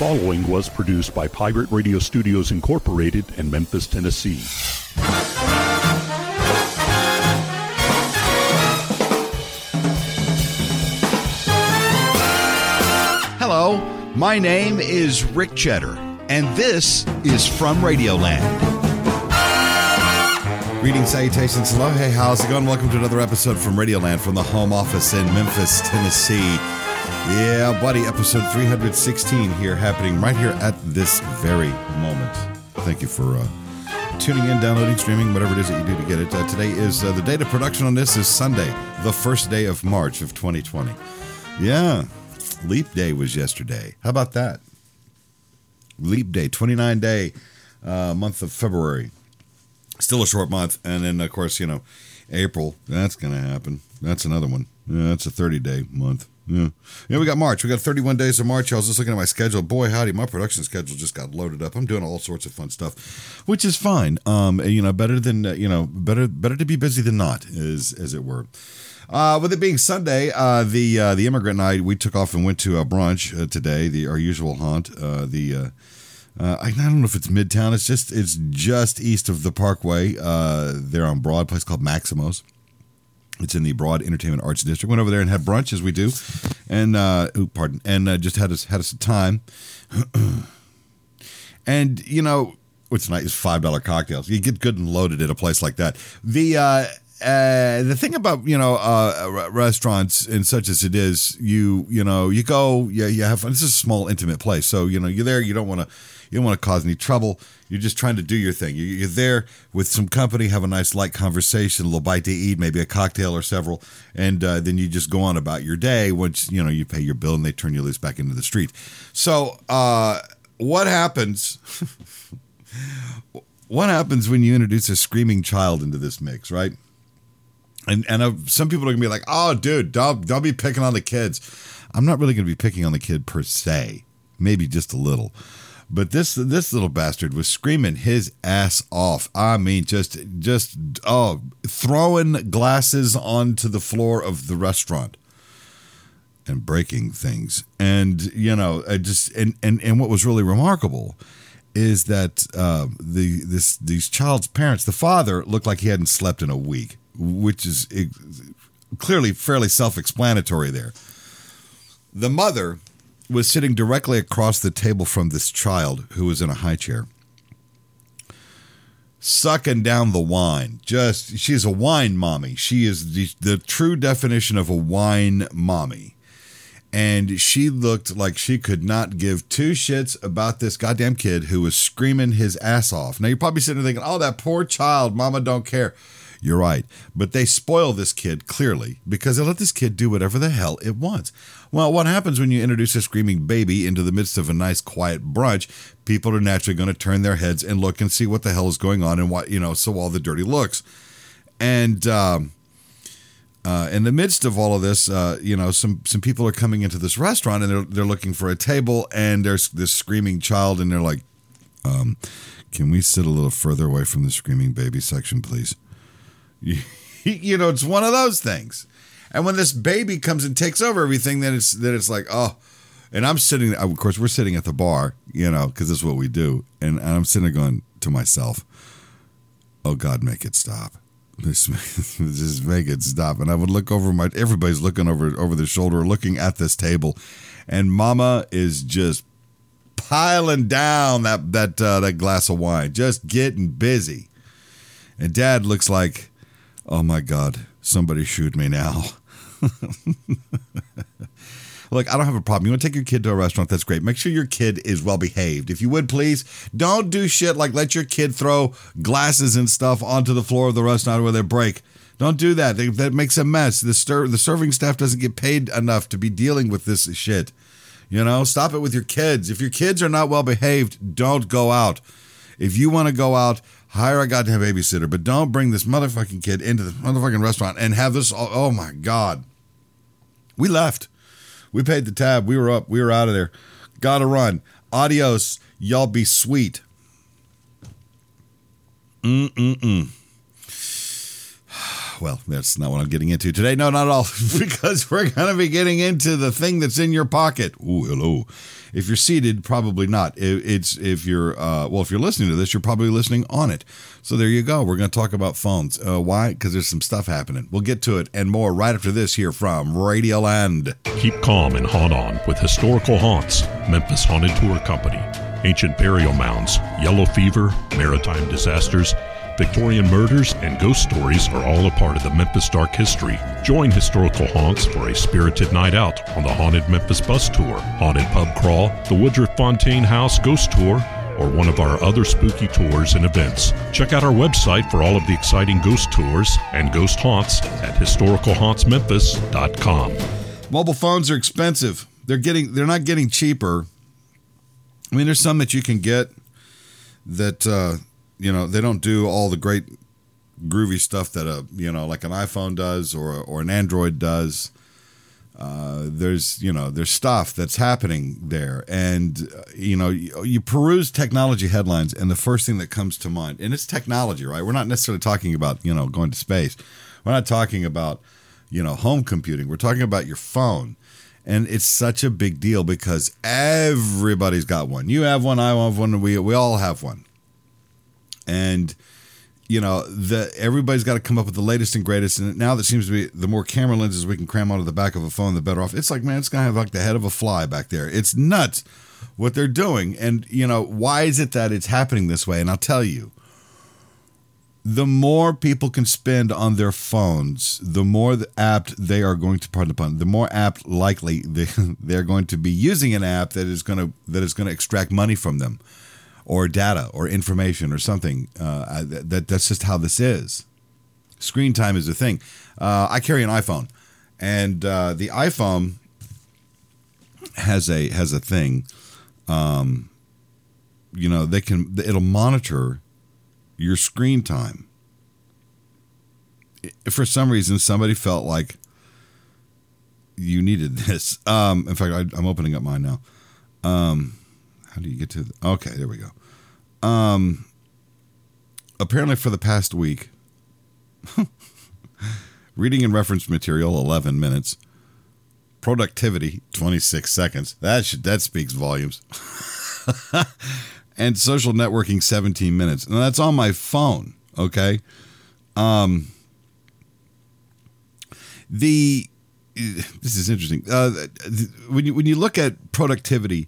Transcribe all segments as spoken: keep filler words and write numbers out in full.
following was produced by Pirate Radio Studios Incorporated in Memphis, Tennessee. Hello, my name is Rick Cheddar, and this is From Radioland. Greetings, salutations, hello, hey, how's it going? Welcome to another episode from Radioland from the home office in Memphis, Tennessee. Yeah, buddy, episode three hundred sixteen here, happening right here at this very moment. Thank you for uh, tuning in, downloading, streaming, whatever it is that you do to get it. Uh, today is, uh, the date of production on this is Sunday, the first day of March of twenty twenty. Yeah, Leap Day was yesterday. How about that? Leap Day, twenty-nine day uh, month of February. Still a short month. And then, of course, you know, April, that's going to happen. That's another one. Yeah, that's a thirty day month. Yeah. Yeah, we got March. We got thirty-one days of March. I was just looking at my schedule. Boy, howdy, my production schedule just got loaded up. I'm doing all sorts of fun stuff, which is fine. Um, you know, better than, uh, you know, better better to be busy than not, as, as it were. Uh, with it being Sunday, uh, the uh, the immigrant and I, we took off and went to a brunch uh, today, the our usual haunt. Uh, the uh, uh, I, I don't know if it's Midtown. It's just it's just east of the Parkway. Uh, there on Broad, a place called Maximo's. It's in the Broad Entertainment Arts District. Went over there and had brunch as we do, and uh, ooh, pardon, and uh, just had us had us a time. And you know, what's nice is five dollar cocktails. You get good and loaded at a place like that. The uh, Uh, the thing about, you know, uh, restaurants and such as it is, you, you know, you go, yeah, you have fun. This is a small, intimate place. So, you know, you're there, you don't want to, you don't want to cause any trouble. You're just trying to do your thing. You're there with some company, have a nice light conversation, a little bite to eat, maybe a cocktail or several. And uh, then you just go on about your day once, you know, you pay your bill and they turn you loose back into the street. So, uh, what happens, what happens when you introduce a screaming child into this mix, right? And and uh, some people are going to be like, oh, dude, don't, don't be picking on the kids. I'm not really going to be picking on the kid per se. Maybe just a little. But this this little bastard was screaming his ass off. I mean, just, just oh, throwing glasses onto the floor of the restaurant and breaking things. And, you know, I just and, and, and what was really remarkable is that uh, the this these child's parents, the father, looked like he hadn't slept in a week, which is clearly fairly self-explanatory there. The mother was sitting directly across the table from this child who was in a high chair, sucking down the wine. Just, she's a wine mommy. She is the, the true definition of a wine mommy. And she looked like she could not give two shits about this goddamn kid who was screaming his ass off. Now, you're probably sitting there thinking, oh, that poor child, mama don't care. You're right. But they spoil this kid, clearly, because they let this kid do whatever the hell it wants. Well, what happens when you introduce a screaming baby into the midst of a nice, quiet brunch? People are naturally going to turn their heads and look and see what the hell is going on and what, you know, so all the dirty looks. And um, uh, in the midst of all of this, uh, you know, some, some people are coming into this restaurant and they're, they're looking for a table, and there's this screaming child, and they're like, um, can we sit a little further away from the screaming baby section, please? You know, it's one of those things. And when this baby comes and takes over everything, then it's then it's like, oh. And I'm sitting, of course, we're sitting at the bar, you know, because this is what we do. And, and I'm sitting there going to myself, oh, God, make it stop. Just, just make it stop. And I would look over my, everybody's looking over, over their shoulder, looking at this table. And mama is just piling down that, that, uh, that glass of wine, just getting busy. And dad looks like, oh my God, somebody shoot me now. Look, I don't have a problem. You want to take your kid to a restaurant, that's great. Make sure your kid is well behaved. If you would, please, don't do shit like let your kid throw glasses and stuff onto the floor of the restaurant where they break. Don't do that. They, that makes a mess. The, stir, the serving staff doesn't get paid enough to be dealing with this shit. You know, stop it with your kids. If your kids are not well behaved, don't go out. If you want to go out, hire a goddamn babysitter, but don't bring this motherfucking kid into the motherfucking restaurant and have this. Oh, oh my God. We left. We paid the tab. We were up. We were out of there. Gotta run. Adios. Y'all be sweet. Mm-mm-mm. well, that's not what I'm getting into today. No, not at all, because we're going to be getting into the thing that's in your pocket. Ooh, hello. If you're seated, probably not. It's if you're, uh, well, if you're listening to this, you're probably listening on it. So there you go. We're going to talk about phones. Uh, why? Because there's some stuff happening. We'll get to it and more right after this here from Radioland. Keep calm and haunt on with Historical Haunts, Memphis Haunted Tour Company. Ancient burial mounds, yellow fever, maritime disasters, Victorian murders, and ghost stories are all a part of the Memphis dark history. Join Historical Haunts for a spirited night out on the Haunted Memphis Bus Tour, Haunted Pub Crawl, the Woodruff Fontaine House Ghost Tour, or one of our other spooky tours and events. Check out our website for all of the exciting ghost tours and ghost haunts at historical haunts memphis dot com. Mobile phones are expensive. They're getting they're not getting cheaper. I mean, there's some that you can get that uh, you know, they don't do all the great groovy stuff that a you know like an iPhone does or or an Android does. Uh, there's, you know, there's stuff that's happening there. And, uh, you know, you, you peruse technology headlines and the first thing that comes to mind, and it's technology, right? We're not necessarily talking about, you know, going to space. We're not talking about, you know, home computing. We're talking about your phone. And it's such a big deal because everybody's got one. You have one, I have one, we, we all have one. And, you know, the everybody's got to come up with the latest and greatest. And now that seems to be the more camera lenses we can cram onto the back of a phone, the better off. It's like, man, it's going to have like the head of a fly back there. It's nuts what they're doing. And, you know, why is it that it's happening this way? And I'll tell you, the more people can spend on their phones, the more apt they are going to, pardon the pun, the more apt likely they, they're going to be using an app that is going to that is going to extract money from them, or data, or information, or something. Uh, that that's just how this is. Screen time is a thing. Uh, I carry an iPhone, and uh, the iPhone has a has a thing. Um, you know, they can it'll monitor your screen time. For some reason, somebody felt like you needed this. Um, in fact, I, I'm opening up mine now. Um, how do you get to the, okay, there we go. Um, apparently for the past week, reading and reference material, eleven minutes, productivity, twenty-six seconds. That should, that speaks volumes. And social networking, seventeen minutes. And that's on my phone, okay? Um, the, this is interesting. Uh, when you, when you look at productivity,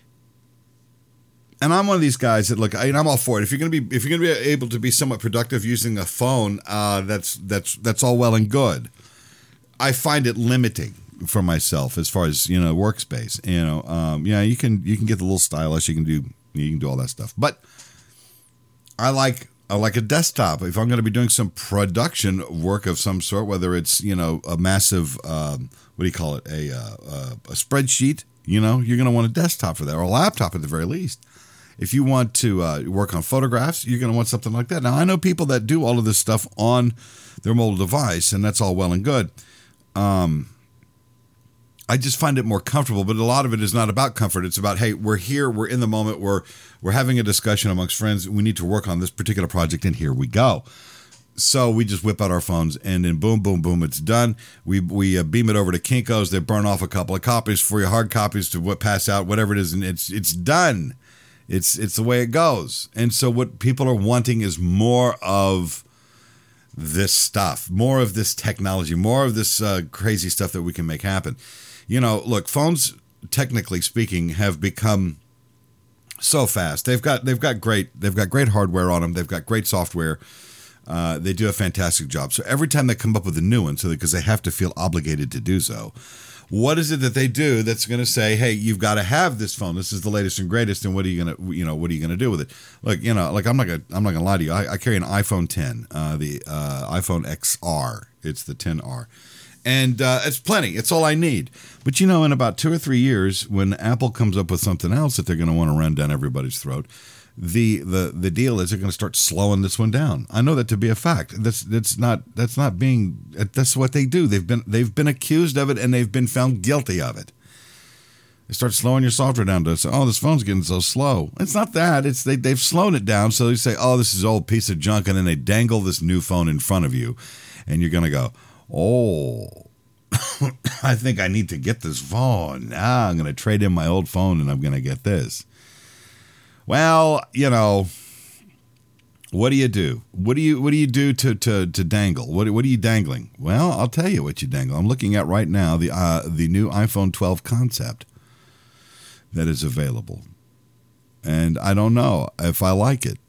and I'm one of these guys that look, I, I'm all for it. If you're going to be, if you're going to be able to be somewhat productive using a phone, uh, that's that's that's all well and good. I find it limiting for myself as far as, you know, workspace. You know, um, yeah, you can you can get the little stylus, you can do you can do all that stuff, but I like I like a desktop. If I'm going to be doing some production work of some sort, whether it's, you know, a massive um, what do you call it, a uh, uh, a spreadsheet, you know, you're going to want a desktop for that, or a laptop at the very least. If you want to uh, work on photographs, you're going to want something like that. Now, I know people that do all of this stuff on their mobile device, and that's all well and good. Um, I just find it more comfortable, but a lot of it is not about comfort. It's about, hey, we're here, we're in the moment, we're we're having a discussion amongst friends. We need to work on this particular project, and here we go. So we just whip out our phones, and then boom, boom, boom, it's done. We we uh, beam it over to Kinko's. They burn off a couple of copies for you, hard copies to what pass out, whatever it is, and it's it's done. It's it's the way it goes. And so what people are wanting is more of this stuff, more of this technology, more of this uh, crazy stuff that we can make happen. You know, look, phones, technically speaking, have become so fast. They've got they've got great they've got great hardware on them. They've got great software. Uh, they do a fantastic job. So every time they come up with a new one, so because they have to feel obligated to do so, what is it that they do that's going to say, hey, you've got to have this phone. This is the latest and greatest. And what are you going to, you know, what are you going to do with it? Look, you know, like I'm not going to, I'm not going to lie to you. I, I carry an iPhone ten, uh, the uh, iPhone X R. It's the ten R. And uh, it's plenty. It's all I need. But, you know, in about two or three years, when Apple comes up with something else that they're going to want to run down everybody's throat, the the the deal is they're going to start slowing this one down. I know that to be a fact. That's that's not that's not being that's what they do. They've been they've been accused of it, and they've been found guilty of it. They start slowing your software down to say, oh, this phone's getting so slow. It's not that. It's they they've slowed it down. So you say, oh, this is an old piece of junk, and then they dangle this new phone in front of you. and you're going to go, oh, I think I need to get this phone. Now I'm going to trade in my old phone and I'm going to get this. Well, you know, what do you do? What do you what do you do to to to dangle? What what are you dangling? Well, I'll tell you what you dangle. I'm looking at right now the uh, the new iPhone twelve concept that is available, and I don't know if I like it.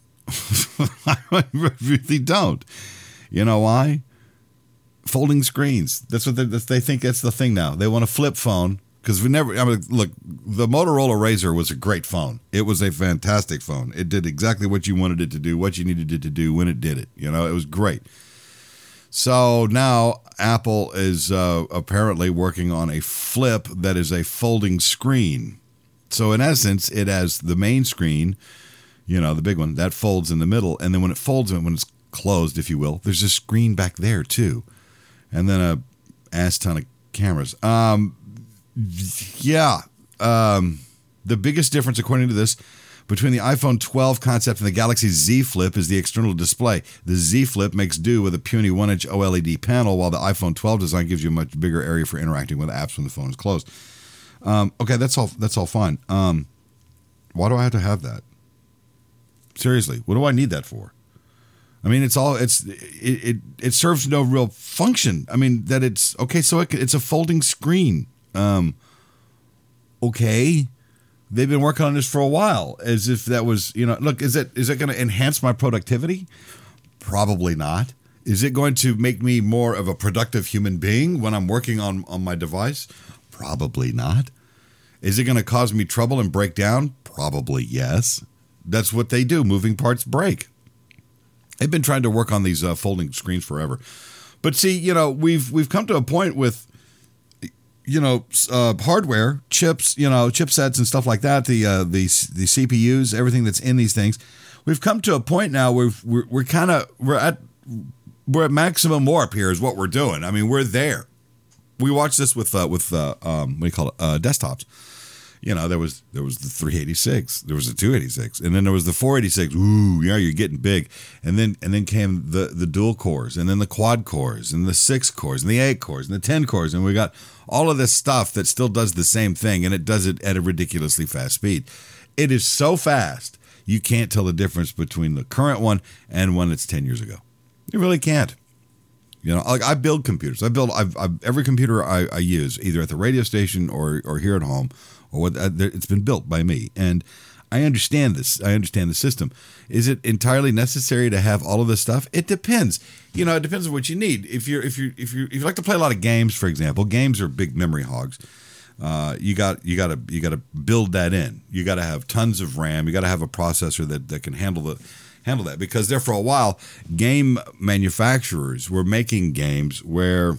I really don't. You know why? Folding screens. That's what they, they think. That's the thing now. They want a flip phone because we never. I mean, look, the Motorola Razr was a great phone. It was a fantastic phone. It did exactly what you wanted it to do, what you needed it to do when it did it. You know, it was great. So now Apple is uh, apparently working on a flip that is a folding screen. So in essence, it has the main screen, you know, the big one that folds in the middle, and then when it folds, when it's closed, if you will, there's a screen back there too. And then a ass ton of cameras. Um, yeah. Um, the biggest difference, according to this, between the iPhone twelve concept and the Galaxy Z Flip is the external display. The Z Flip makes do with a puny one-inch OLED panel, while the iPhone twelve design gives you a much bigger area for interacting with apps when the phone is closed. Um, okay, that's all. That's all fine. Um, why do I have to have that? Seriously, what do I need that for? I mean, it's all, it's, it, it, it serves no real function. I mean, that it's, okay, so it, it's a folding screen. Um, okay. They've been working on this for a while, as if that was, you know, look, is it, is it going to enhance my productivity? Probably not. Is it going to make me more of a productive human being when I'm working on, on my device? Probably not. Is it going to cause me trouble and break down? Probably yes. That's what they do. Moving parts break. They've been trying to work on these uh, folding screens forever. But see, you know, we've we've come to a point with, you know, uh, hardware, chips, you know, chipsets and stuff like that, the uh, the the C P Us, everything that's in these things. We've come to a point now where we're we're kind of we're at we're at maximum warp here is what we're doing. I mean, we're there. We watched this with uh, with uh, um, what do you call it? Uh, desktops. You know, there was there was the three eighty-six, there was the two eighty-six, and then there was the four eighty-six. Ooh, yeah, you're getting big. And then and then came the the dual cores, and then the quad cores, and the six cores, and the eight cores, and the ten cores, and we got all of this stuff that still does the same thing, and it does it at a ridiculously fast speed. It is so fast you can't tell the difference between the current one and one that's ten years ago. You really can't. You know, like I build computers. I build I've, I've, every computer I, I use, either at the radio station or or here at home. Or what, uh, it's been built by me, and I understand this. I understand the system. Is it entirely necessary to have all of this stuff? It depends. You know, it depends on what you need. If you're if you if you if you like to play a lot of games, for example, games are big memory hogs. Uh, you got you got to you got to build that in. You got to have tons of RAM. You got to have a processor that, that can handle the handle that, because there for a while, game manufacturers were making games where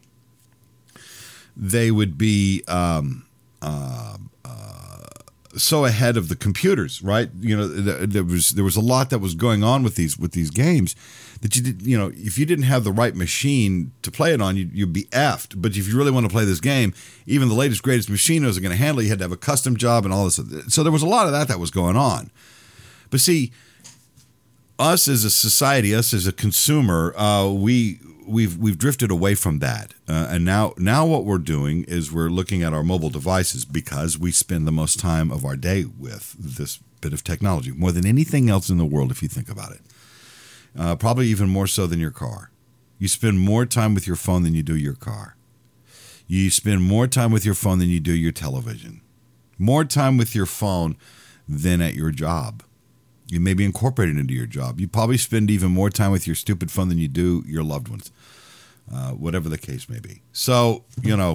they would be. Um, Uh, uh, so ahead of the computers, right? You know, there was there was a lot that was going on with these with these games that you did. You know, if you didn't have the right machine to play it on, you'd, you'd be effed. But if you really want to play this game, even the latest greatest machine wasn't going to handle it. You had to have a custom job and all this. So there was a lot of that that was going on. But see, us as a society, us as a consumer, uh, we. We've we've drifted away from that, uh, and now now what we're doing is we're looking at our mobile devices because we spend the most time of our day with this bit of technology, more than anything else in the world, if you think about it. Uh, probably even more so than your car. You spend more time with your phone than you do your car. You spend more time with your phone than you do your television. More time with your phone than at your job. You may be incorporated into your job. You probably spend even more time with your stupid phone than you do your loved ones, uh, whatever the case may be. So, you know,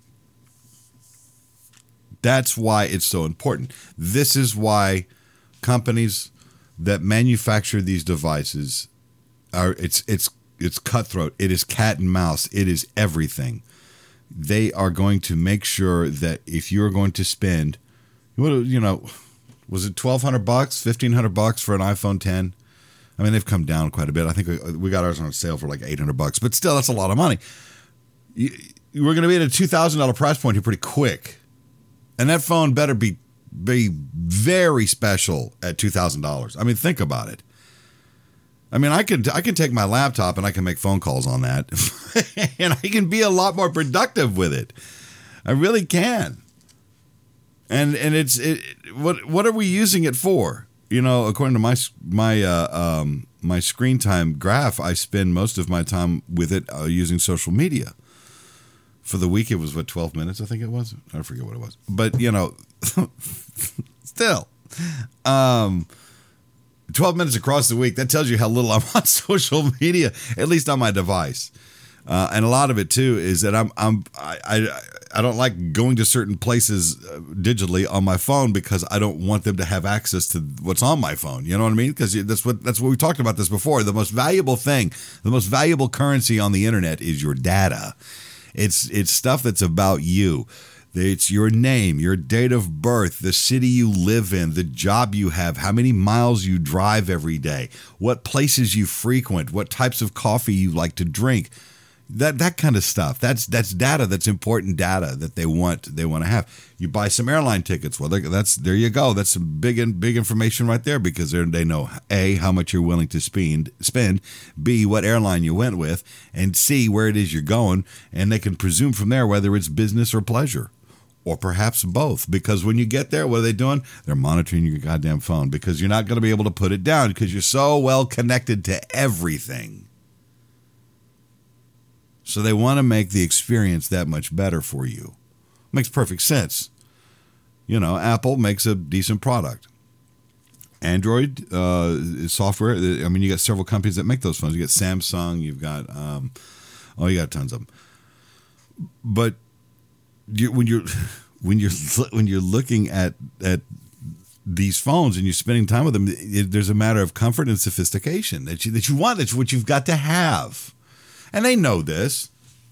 that's why it's so important. This is why companies that manufacture these devices are, it's, it's, it's cutthroat. It is cat and mouse. It is everything. They are going to make sure that if you're going to spend, you know, was it twelve hundred bucks, fifteen hundred bucks for an iPhone ten? I mean, they've come down quite a bit. I think we, we got ours on sale for like eight hundred bucks, but still, that's a lot of money. You, we're going to be at a two thousand dollars price point here pretty quick. And that phone better be, be very special at two thousand dollars. I mean, think about it. I mean, I can I can take my laptop and I can make phone calls on that, and I can be a lot more productive with it. I really can. And and it's it, what what are we using it for? You know, according to my my uh, um, my screen time graph, I spend most of my time with it uh, using social media. For the week, it was what twelve minutes, I think it was. I forget what it was, but you know, still. Um, twelve minutes across the week, that tells you how little I'm on social media, at least on my device. Uh, and a lot of it too is that I'm I'm I, I I don't like going to certain places uh, digitally on my phone because I don't want them to have access to what's on my phone. You know what I mean? Because that's what that's what we talked about this before. The most valuable thing, the most valuable currency on the internet is your data. It's it's stuff that's about you. It's your name, your date of birth, the city you live in, the job you have, how many miles you drive every day, what places you frequent, what types of coffee you like to drink. That that kind of stuff. That's that's data. That's important data that they want they want to have. You buy some airline tickets. Well, that's there you go. That's some big and big information right there because they know A, how much you're willing to spend, spend, B, what airline you went with, and C, where it is you're going, and they can presume from there whether it's business or pleasure. Or perhaps both, because when you get there, what are they doing? They're monitoring your goddamn phone because you're not going to be able to put it down because you're so well connected to everything. So they want to make the experience that much better for you. Makes perfect sense. You know, Apple makes a decent product. Android uh, software, I mean, you got several companies that make those phones. You got Samsung, you've got, um, oh, you got tons of them. But you, when you're when you're when you're looking at at these phones and you're spending time with them, it, there's a matter of comfort and sophistication that you that you want. That's what you've got to have, and they know this.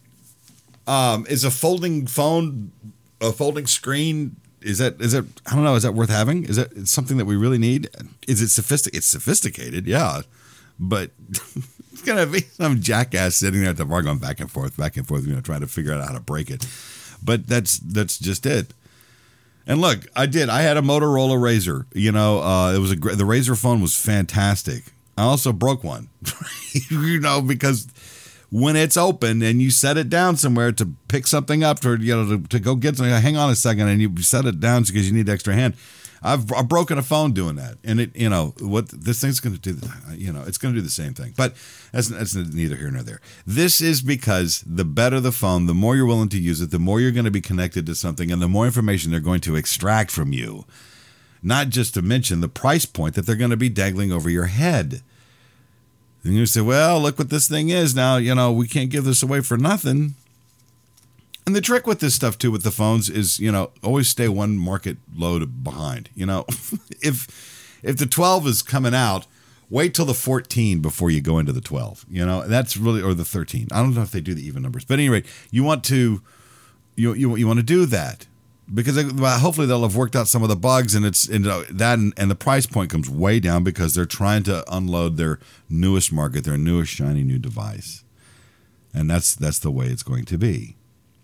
Um, is a folding phone, a folding screen? Is that is it? I don't know. Is that worth having? Is that it's something that we really need? Is it sophisticated? It's sophisticated, yeah, but. It's gonna be some jackass sitting there at the bar going back and forth, back and forth, you know, trying to figure out how to break it. But that's that's just it. And look, I did. I had a Motorola Razr. You know, uh, it was a the Razr phone was fantastic. I also broke one, you know, because when it's open and you set it down somewhere to pick something up or you know to, to go get something, hang on a second, and you set it down because you need extra hand. I've, I've broken a phone doing that, and it, you know, what this thing's going to do, you know, it's going to do the same thing. But that's, that's neither here nor there. This is because the better the phone, the more you're willing to use it, the more you're going to be connected to something, and the more information they're going to extract from you. Not just to mention the price point that they're going to be dangling over your head. And you say, well, look what this thing is now. You know, we can't give this away for nothing. And the trick with this stuff, too, with the phones is, you know, always stay one market load behind. You know, if if the twelve is coming out, wait till the fourteen before you go into the twelve. You know, that's really, or the thirteen. I don't know if they do the even numbers. But anyway, you want to, you you, you want to do that. Because they, well, hopefully they'll have worked out some of the bugs and it's and that and, and the price point comes way down because they're trying to unload their newest market, their newest shiny new device. And that's that's the way it's going to be.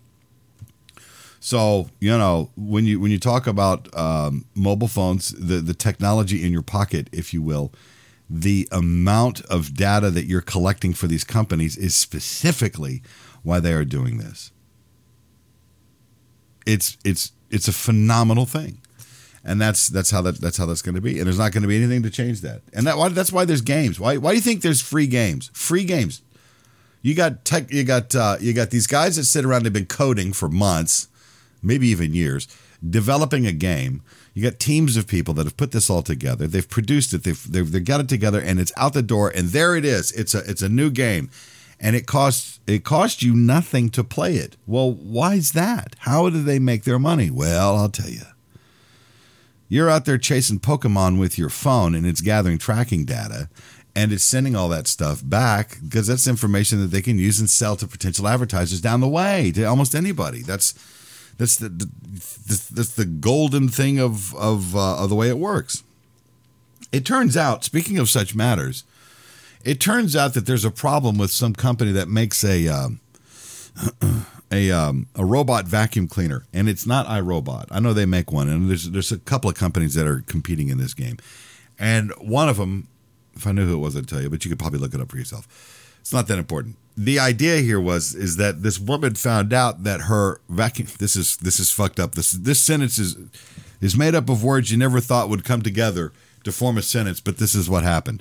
So, you know, when you when you talk about um, mobile phones, the, the technology in your pocket, if you will, the amount of data that you're collecting for these companies is specifically why they are doing this. It's it's it's a phenomenal thing, and that's that's how that that's how that's going to be. And there's not going to be anything to change that. And that why that's why there's games. Why why do you think there's free games? Free games. You got tech. You got uh, you got these guys that sit around. They've been coding for months, maybe even years, developing a game. You got teams of people that have put this all together. They've produced it. They've they've, they've got it together, and it's out the door. And there it is. It's a it's a new game. And it costs it costs you nothing to play it. Well, why is that? How do they make their money? Well, I'll tell you. You're out there chasing Pokemon with your phone, and it's gathering tracking data, and it's sending all that stuff back because that's information that they can use and sell to potential advertisers down the way to almost anybody. That's that's the, the that's the golden thing of of uh, of the way it works. It turns out, speaking of such matters. It turns out that there's a problem with some company that makes a um, a um, a robot vacuum cleaner, and it's not iRobot. I know they make one, and there's there's a couple of companies that are competing in this game, and one of them If I knew who it was, I'd tell you, but you could probably look it up for yourself. It's not that important. The idea here was is that this woman found out that her vacuum. This is this is fucked up. This this sentence is is made up of words you never thought would come together to form a sentence, but this is what happened.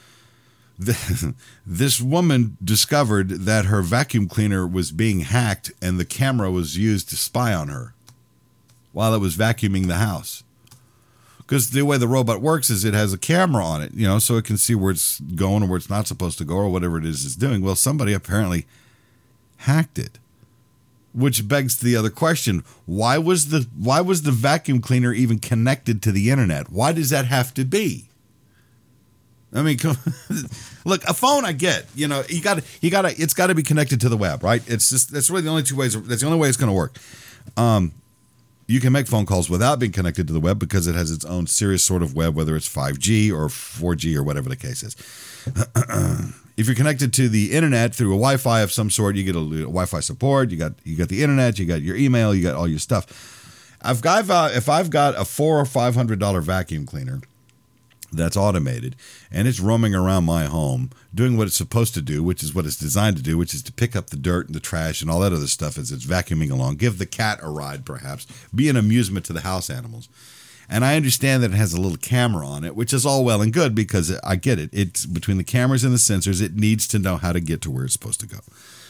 This woman discovered that her vacuum cleaner was being hacked and the camera was used to spy on her while it was vacuuming the house. Because the way the robot works is it has a camera on it, you know, so it can see where it's going or where it's not supposed to go or whatever it is it's doing. Well, somebody apparently hacked it, which begs the other question: why was the why was the vacuum cleaner even connected to the internet? Why does that have to be? I mean, look, a phone I get, you know, you got to, you got to, it's got to be connected to the web, right? It's just, that's really the only two ways, that's the only way it's going to work. Um, you can make phone calls without being connected to the web because it has its own serious sort of web, whether it's five G or four G or whatever the case is. If you're connected to the internet through a Wi-Fi of some sort, you get a, a Wi-Fi support, you got, you got the internet, you got your email, you got all your stuff. I've got, uh, if I've got a four or five hundred dollar vacuum cleaner that's automated, and it's roaming around my home doing what it's supposed to do, which is what it's designed to do, which is to pick up the dirt and the trash and all that other stuff as it's vacuuming along, give the cat a ride perhaps, be an amusement to the house animals. And I understand that it has a little camera on it, which is all well and good because I get it. It's between the cameras and the sensors, it needs to know how to get to where it's supposed to go.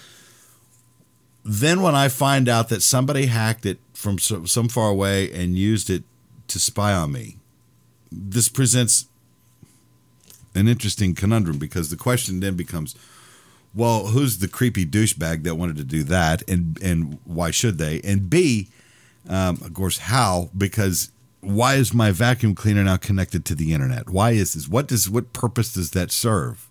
Then when I find out that somebody hacked it from some far away and used it to spy on me, this presents an interesting conundrum because the question then becomes, well, who's the creepy douchebag that wanted to do that, and and why should they? And B, um, of course, how? Because why is my vacuum cleaner now connected to the internet? Why is this? What does what purpose does that serve?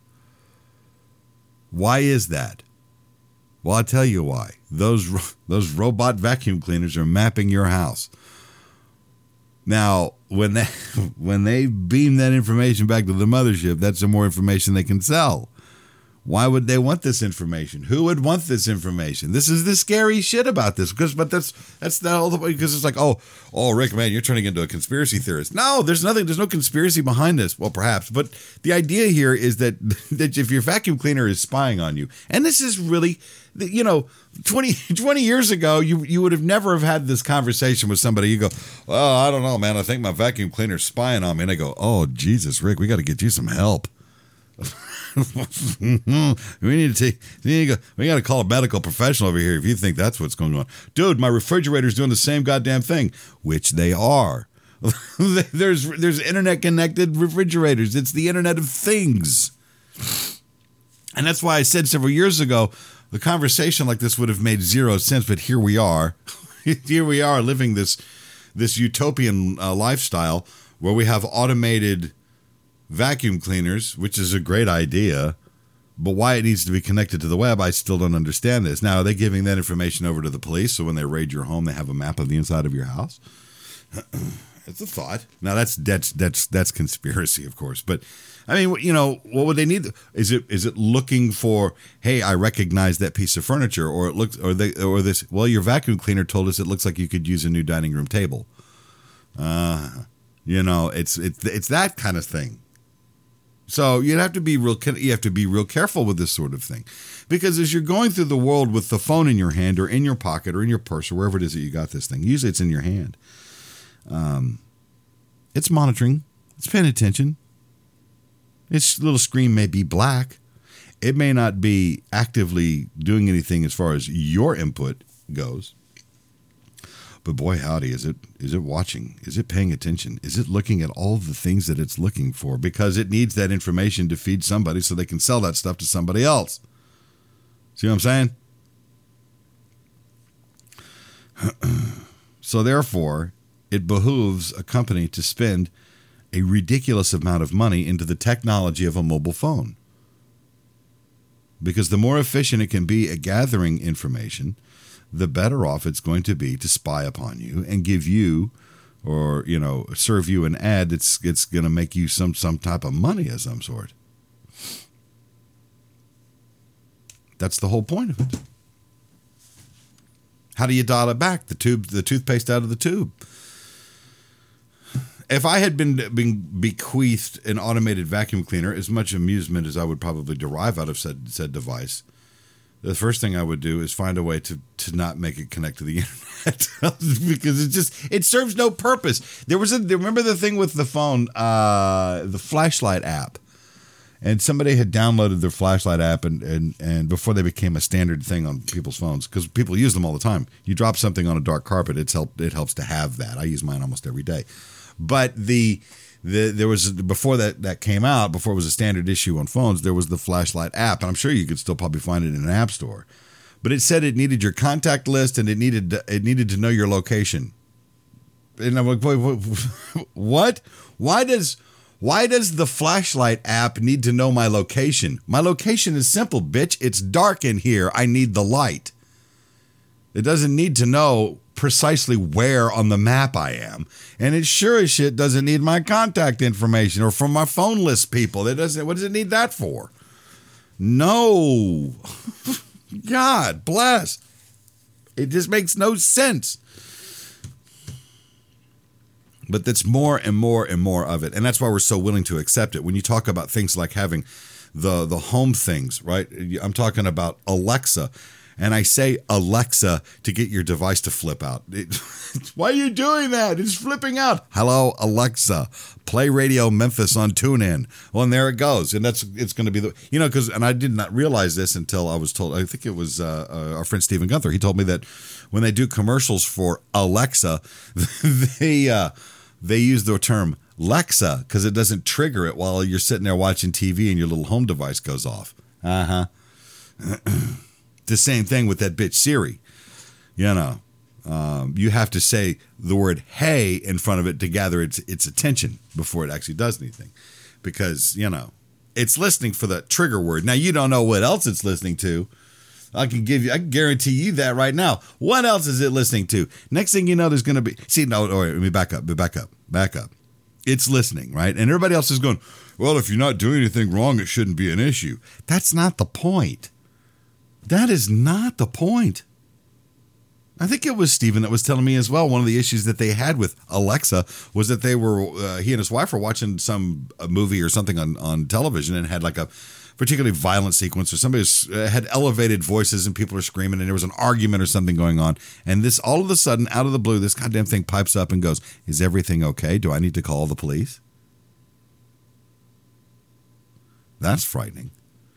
Why is that? Well, I'll tell you why. Those those robot vacuum cleaners are mapping your house. Now, when they when they beam that information back to the mothership, that's some more information they can sell. Why would they want this information? Who would want this information? This is the scary shit about this. Because, but that's that's not all the way. Because it's like, oh, oh, Rick, man, you're turning into a conspiracy theorist. No, there's nothing. There's no conspiracy behind this. Well, perhaps, but the idea here is that that if your vacuum cleaner is spying on you, and this is really, you know, twenty, twenty years ago, you you would have never have had this conversation with somebody. You go, well, I don't know, man. I think my vacuum cleaner's spying on me. And I go, oh, Jesus, Rick, we got to get you some help. we need to take. We, need to go, we got to call a medical professional over here if you think that's what's going on, dude. My refrigerator's doing the same goddamn thing, which they are. there's there's internet connected refrigerators. It's the Internet of Things, and that's why I said several years ago the conversation like this would have made zero sense. But here we are, here we are living this this utopian uh, lifestyle where we have automated vacuum cleaners, which is a great idea, but why it needs to be connected to the web, I still don't understand this. Now, are they giving that information over to the police so when they raid your home, they have a map of the inside of your house? It's a thought. Now, that's that's that's that's conspiracy, of course. But I mean, you know, what would they need? Is it is it looking for? Hey, I recognize that piece of furniture, or it looks, or they, or this. Well, your vacuum cleaner told us it looks like you could use a new dining room table. Uh, you know, it's it's it's that kind of thing. So you have to be real. You have to be real careful with this sort of thing, because as you're going through the world with the phone in your hand, or in your pocket, or in your purse, or wherever it is that you got this thing, usually it's in your hand. Um, it's monitoring. It's paying attention. Its little screen may be black. It may not be actively doing anything as far as your input goes. But boy, howdy, is it is it watching? Is it paying attention? Is it looking at all the things that it's looking for? Because it needs that information to feed somebody so they can sell that stuff to somebody else. See what I'm saying? So therefore, it behooves a company to spend a ridiculous amount of money into the technology of a mobile phone. Because the more efficient it can be at gathering information, the better off it's going to be to spy upon you and give you, or, you know, serve you an ad that's it's going to make you some, some type of money of some sort. That's the whole point of it. How do you dial it back? The tube, the toothpaste out of the tube. if I had been been bequeathed an automated vacuum cleaner, as much amusement as I would probably derive out of said said device, the first thing I would do is find a way to to not make it connect to the internet because it just it serves no purpose. There was a remember the thing with the phone, uh, the flashlight app, and somebody had downloaded their flashlight app and and and before they became a standard thing on people's phones because people use them all the time. You drop something on a dark carpet, it's help it helps to have that. I use mine almost every day. But the, the there was before that, that came out, before it was a standard issue on phones, there was the flashlight app, and I'm sure you could still probably find it in an app store. But it said it needed your contact list and it needed it needed to know your location. And I'm like, what? Why does why does the flashlight app need to know my location? My location is simple, bitch. It's dark in here. I need the light. It doesn't need to know precisely where on the map I am. And it sure as shit doesn't need my contact information or from my phone list people. It doesn't. What does it need that for? No. God bless. It just makes no sense. But that's more and more and more of it. And that's why we're so willing to accept it. When you talk about things like having the, the home things, right? I'm talking about Alexa. And I say Alexa to get your device to flip out. It, why are you doing that? It's flipping out. Hello, Alexa. Play Radio Memphis on TuneIn. Well, and there it goes. And that's it's going to be the, you know, because, and I did not realize this until I was told, I think it was uh, uh, our friend Stephen Gunther. He told me that when they do commercials for Alexa, they, uh, they use the term Lexa because it doesn't trigger it while you're sitting there watching T V and your little home device goes off. Uh huh. The same thing with that bitch Siri. You know, um, you have to say the word "hey" in front of it to gather its its attention before it actually does anything, because you know it's listening for the trigger word. Now you don't know what else it's listening to. I can give you, I can guarantee you that right now. What else is it listening to? Next thing you know, there's going to be. See, no, all right, let me back up, back up, back up. It's listening, right? And everybody else is going, well, if you're not doing anything wrong, it shouldn't be an issue. That's not the point. That is not the point. I think it was Stephen that was telling me as well. One of the issues that they had with Alexa was that they were, uh, he and his wife were watching some a movie or something on, on television and had like a particularly violent sequence or somebody was, uh, had elevated voices and people are screaming and there was an argument or something going on. And this, all of a sudden, out of the blue, this goddamn thing pipes up and goes, is everything okay? Do I need to call the police? That's frightening.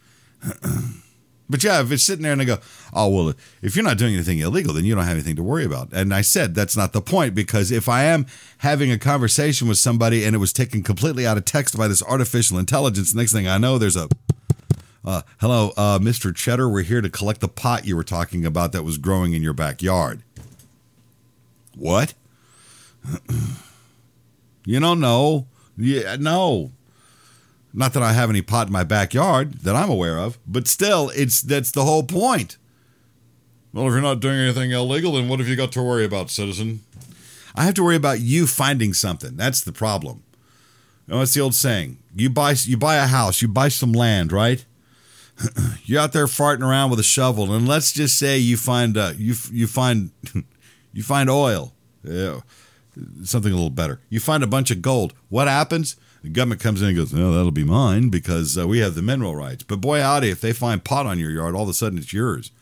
But yeah, if it's sitting there and I go, oh, well, if you're not doing anything illegal, then you don't have anything to worry about. And I said, that's not the point, because if I am having a conversation with somebody and it was taken completely out of text by this artificial intelligence, next thing I know, there's a, uh, hello, uh, Mister Cheddar, we're here to collect the pot you were talking about that was growing in your backyard. What? You don't know. Yeah, no. Not that I have any pot in my backyard that I'm aware of, but still, it's that's the whole point. Well, if you're not doing anything illegal, then what have you got to worry about, citizen? I have to worry about you finding something. That's the problem. You know, it's the old saying. You buy you buy a house, you buy some land, right? You're out there farting around with a shovel, and let's just say you find uh, you you find you find oil, yeah, something a little better. You find a bunch of gold. What happens? The government comes in and goes, no, that'll be mine because uh, we have the mineral rights. But boy, howdy, if they find pot on your yard, all of a sudden it's yours.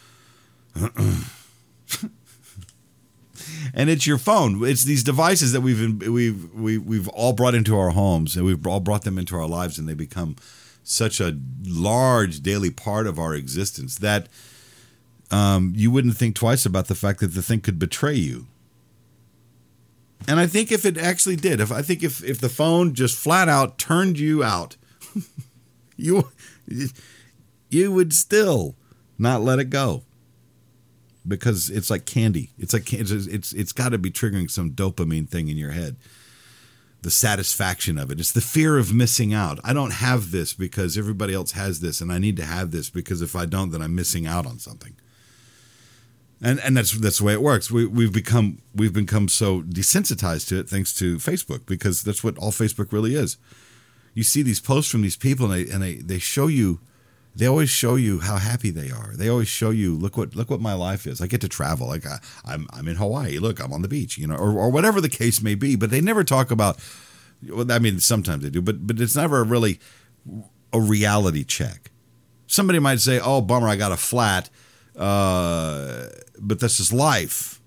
And it's your phone. It's these devices that we've we've we, we've all brought into our homes, and we've all brought them into our lives, and they become such a large daily part of our existence that um, you wouldn't think twice about the fact that the thing could betray you. And I think if it actually did, if I think if, if the phone just flat out turned you out, you you would still not let it go, because it's like candy. It's like it's it's, it's got to be triggering some dopamine thing in your head. The satisfaction of it. It's the fear of missing out. I don't have this because everybody else has this, and I need to have this because if I don't, then I'm missing out on something. And and that's that's the way it works. We we've become we've become so desensitized to it thanks to Facebook, because that's what all Facebook really is. You see these posts from these people, and they and they, they show you they always show you how happy they are. They always show you, look what look what my life is. I get to travel. Like I, I'm I'm in Hawaii. Look, I'm on the beach. You know, or or whatever the case may be. But they never talk about. Well, I mean, sometimes they do, but but it's never really a reality check. Somebody might say, "Oh, bummer, I got a flat," uh, but this is life.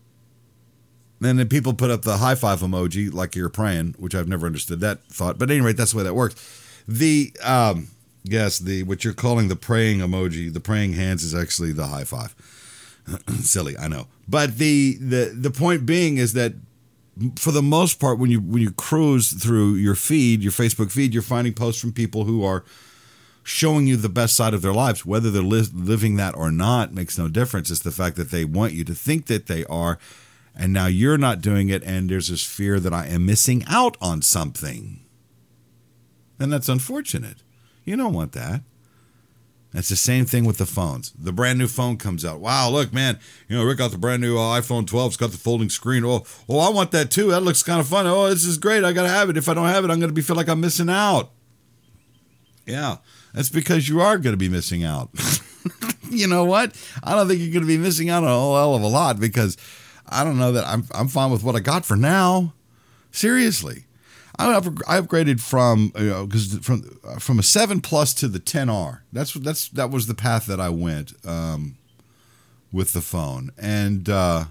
And then people put up the high five emoji like you're praying, which I've never understood that thought. But at any rate, that's the way that works. The um, yes, the what you're calling the praying emoji, the praying hands, is actually the high five. Silly, I know. But the the the point being is that, for the most part, when you when you cruise through your feed, your Facebook feed, you're finding posts from people who are showing you the best side of their lives. Whether they're li- living that or not makes no difference. It's the fact that they want you to think that they are, and now you're not doing it, and there's this fear that I am missing out on something. And that's unfortunate. You don't want that. It's the same thing with the phones. The brand new phone comes out. Wow, look, man, you know, Rick got the brand new uh, iPhone twelve. It's got the folding screen. Oh, oh, I want that too. That looks kind of fun. Oh, this is great. I got to have it. If I don't have it, I'm going to be feel like I'm missing out. Yeah, that's because you are going to be missing out. You know what? I don't think you're going to be missing out on a whole hell of a lot, because I don't know that I'm I'm fine with what I got for now. Seriously. I upgraded from you know because from from a seven plus to the ten R. That's that's that was the path that I went um, with the phone, and uh,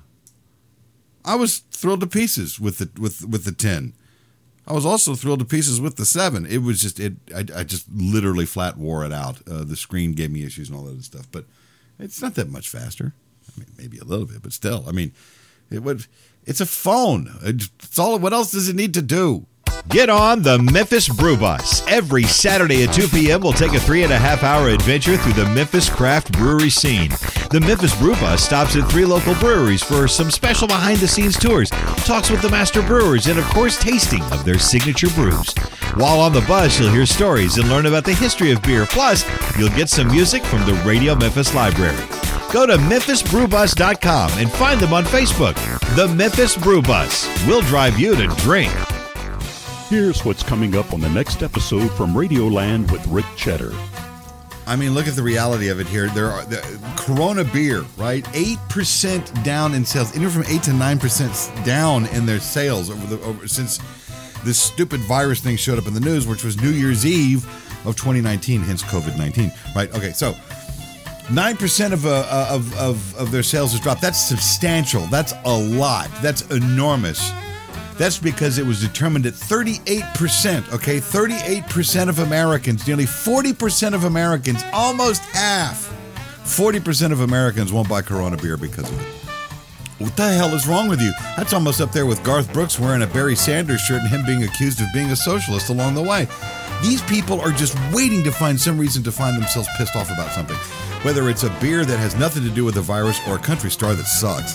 I was thrilled to pieces with the with with the ten. I was also thrilled to pieces with the seven. It was just it. I, I just literally flat wore it out. Uh, the screen gave me issues and all that other stuff, but it's not that much faster. I mean, maybe a little bit, but still. I mean, it would. It's a phone. It's all. What else does it need to do? Get on the Memphis Brew Bus. Every Saturday at two p.m. we'll take a three and a half hour adventure through the Memphis craft brewery scene. The Memphis Brew Bus stops at three local breweries for some special behind-the-scenes tours, talks with the master brewers, and of course, tasting of their signature brews. While on the bus, you'll hear stories and learn about the history of beer. Plus, you'll get some music from the Radio Memphis Library. Go to memphis brew bus dot com and find them on Facebook. The Memphis Brew Bus. We'll drive you to drink. Here's what's coming up on the next episode from Radioland with Rick Cheddar. I mean, look at the reality of it here. There are the Corona beer, right? eight percent down in sales, anywhere from eight to nine percent down in their sales over the over since this stupid virus thing showed up in the news, which was New Year's Eve of twenty nineteen, hence COVID nineteen, right? Okay, so nine percent of, uh, of, of, of their sales has dropped. That's substantial. That's a lot. That's enormous. That's because it was determined at thirty-eight percent, okay? thirty-eight percent of Americans, nearly forty percent of Americans, almost half, forty percent of Americans won't buy Corona beer because of it. What the hell is wrong with you? That's almost up there with Garth Brooks wearing a Barry Sanders shirt and him being accused of being a socialist along the way. These people are just waiting to find some reason to find themselves pissed off about something, whether it's a beer that has nothing to do with the virus or a country star that sucks.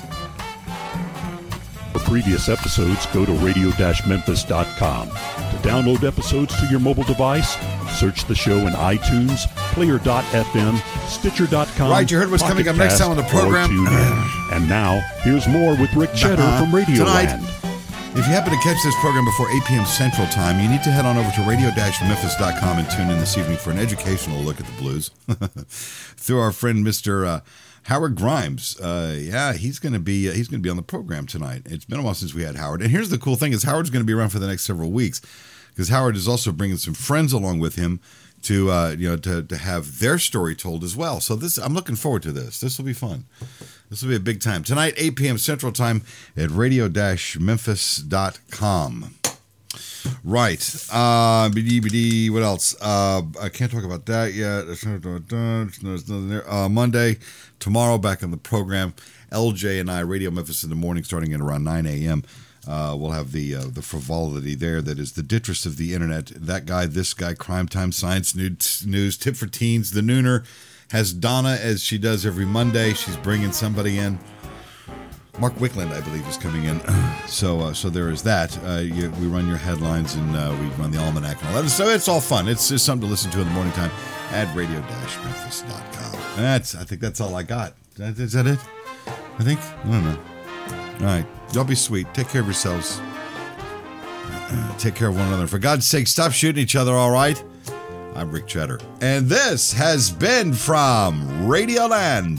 For previous episodes, go to radio dash memphis dot com. To download episodes to your mobile device, search the show in iTunes, player dot f m, stitcher dot com. Right, you heard what's coming up next time on the program. And now, here's more with Rick Cheddar uh-huh. from Radioland. Tonight, if you happen to catch this program before eight p.m. Central Time, you need to head on over to radio dash memphis dot com and tune in this evening for an educational look at the blues through our friend Mister Uh, Howard Grimes. Uh, yeah, he's going to be uh, he's going to be on the program tonight. It's been a while since we had Howard. And here's the cool thing is Howard's going to be around for the next several weeks, because Howard is also bringing some friends along with him to uh, you know to to have their story told as well. So this I'm looking forward to this. This will be fun. This will be a big time. Tonight, eight p.m. Central Time at radio dash memphis dot com. Right. Uh, B D B D, what else? Uh, I can't talk about that yet. There's nothing there. Uh, Monday, tomorrow, back on the program. L J and I, Radio Memphis in the morning, starting at around nine a.m. Uh, we'll have the uh, the frivolity there that is the dittress of the internet. That guy, this guy, Crime Time, Science News, news Tip for Teens. The Nooner has Donna, as she does every Monday. She's bringing somebody in. Mark Wickland, I believe, is coming in. So uh, so there is that. Uh, you, we run your headlines and uh, we run the almanac and all that. So it's all fun. It's just something to listen to in the morning time at radio dash memphis dot com. That's, I think that's all I got. Is that, is that it? I think? I don't know. All right. Y'all be sweet. Take care of yourselves. Uh, take care of one another. For God's sake, stop shooting each other, all right? I'm Rick Cheddar. And this has been from Radioland.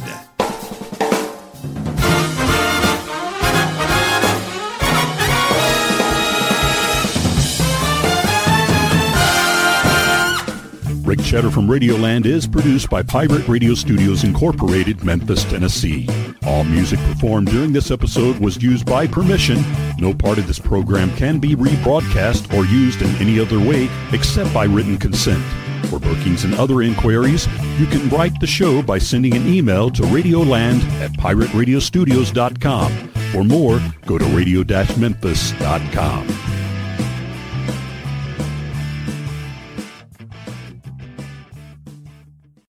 Rick Cheddar from Radioland is produced by Pirate Radio Studios Incorporated, Memphis, Tennessee. All music performed during this episode was used by permission. No part of this program can be rebroadcast or used in any other way except by written consent. For bookings and other inquiries, you can write the show by sending an email to radioland at pirate radio studios dot com. For more, go to radio dash memphis dot com.